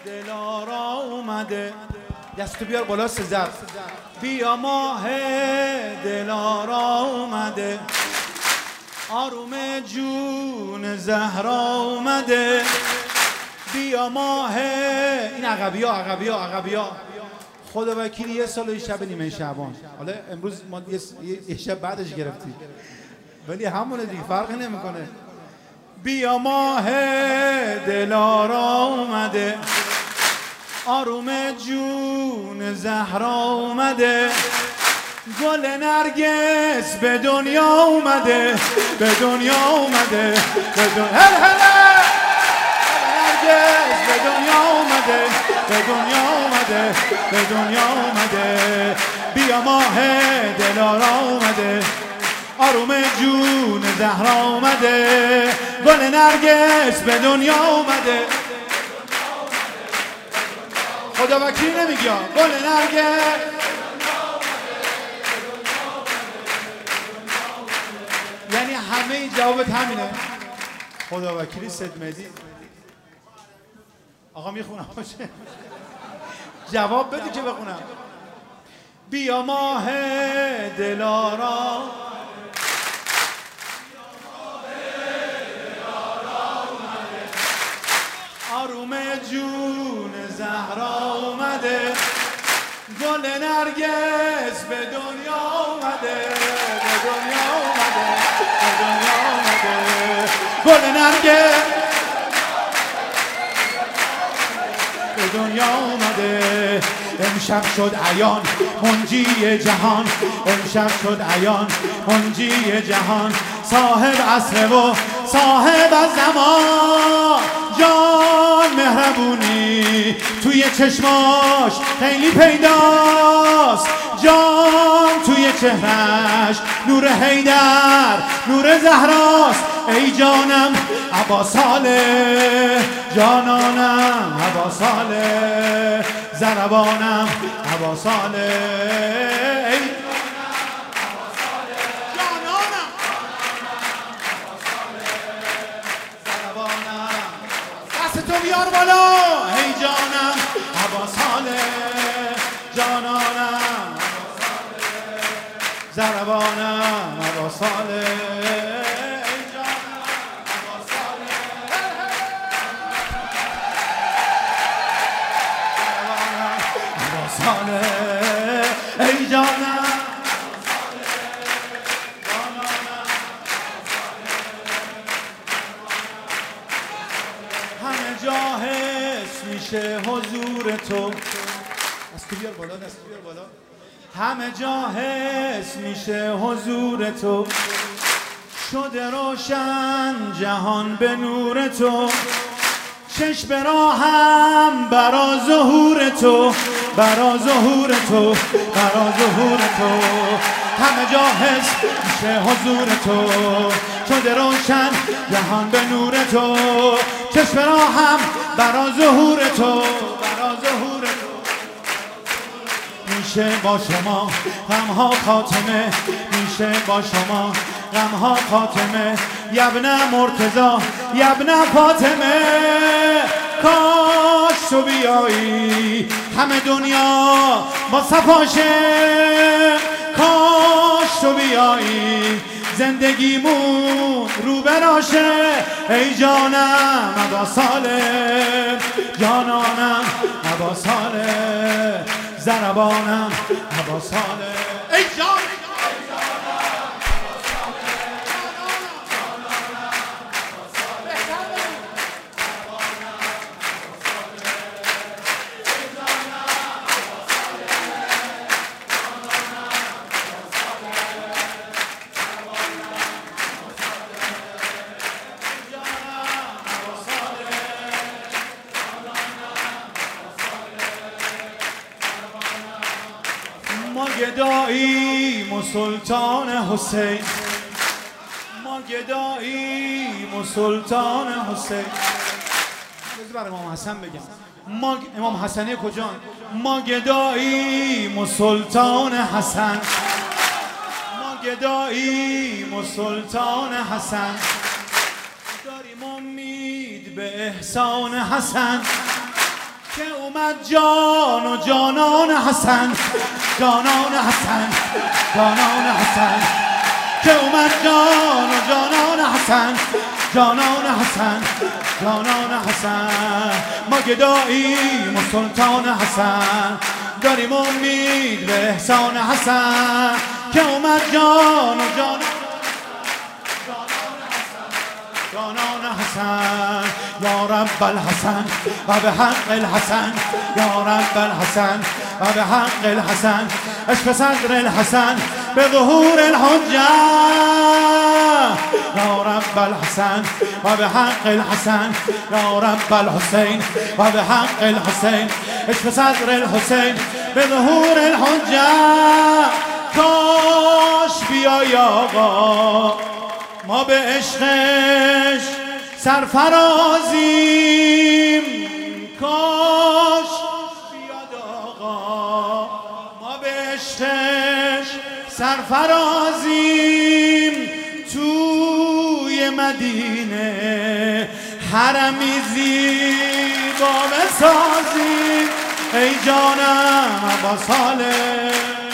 دلارا اومده. دستو بیار بالا سزر. بیا ماه دلارا اومده، آروم جون زهرا اومده. بیا ماه این عقبی ها خدا وکیلی یه سال و شب نیمه شعبان. حالا امروز ما یه شب بعدش گرفتیم ولی همونه دیگه، فرقی نمیکنه. بیا ماه دلارا اومده، آروم جون زهرا اومده. گل نرگس به دنیا اومده، به دنیا اومده، به دنیا نرگس به دنیا اومده، به دنیا اومده، به دنیا اومده. بیا ماه دلارا اومده، آروم جون زهرا اومده. گل نرگس به دنیا اومده. خدا وکیل نمیگه گل نرگس. یعنی همه این جوابت همینه. خدا وکیلی سید مهدی. آقا میخونم باشه جواب بدی که بخونم. بیا ماه دلارا، آروم جون زهرا اومده. گل نرگس به دنیا اومده، به دنیا اومده، به دنیا اومده. گل نرگس به دنیا اومده. امشب شد عیان منجی جهان، امشب شد عیان منجی جهان. صاحب عصر و صاحب از زمان، جان مهربونی توی چشماش خیلی پیداست. جان توی چهرش نور حیدر، نور زهراست. ای جانم عباساله، جانانم عباساله، زربانم عباساله. ای جانانم زربانم. دستتو بیار بالا. ای جانم عباساله، جانانم زربانم عباساله. ای جانم همه جا حس میشه حضور تو. دستو بیار بالا، دستو بیار بالا. همه جا حس میشه حضور تو، شده روشن جهان به نور تو. چشم راهم برا ظهور تو، برا ظهور تو، برا ظهور تو. همه جا حس میشه حضور تو، شده روشن جهان به نور تو. چشم راهم برا ظهور تو، برا ظهور تو. میشه با شما غمها خاتمه، میشه با شما غمها خاتمه. یبنه مرتضا، یبنه فاطمه. کاش تو بیایی همه دنیا با صفاشه. کاش تو بیایی زندگیمون رو براشه. ای جانم عباساله، جانانم عباساله، زربانم عباساله. ای جان ما گداییم و سلطان حسین، ما گداییم و سلطان حسین. بذار برای امام حسن بگم. ما امام حسنی کجان؟ ما گداییم و سلطان حسن، ما گداییم و سلطان حسن. داریم امید به احسان حسن. که اومد جان و جانان حسن، جانان حسن، جانان حسن، که اومد جان و جانان حسن، جانان حسن، جانان حسن. ما گداییم و سلطان حسن، داریم امید به احسان حسن، که اومد جان و جانان جانان حسن. یا رب الحسن و به حق الحسن، یا رب الحسن و به حق الحسن. عشق صدر الحسن به ظهور الحجه، یا رب الحسن و به حق الحسن، یا رب الحسین و به حق الحسین. عشق صدر الحسین به ظهور الحجه. کاش بیای آقا ما به عشقش سرفرازیم، کاش بیاد آقا ما به عشقش سرفرازیم. توی مدینه حرمی زیبا بسازیم، ای جانم عباس صالح.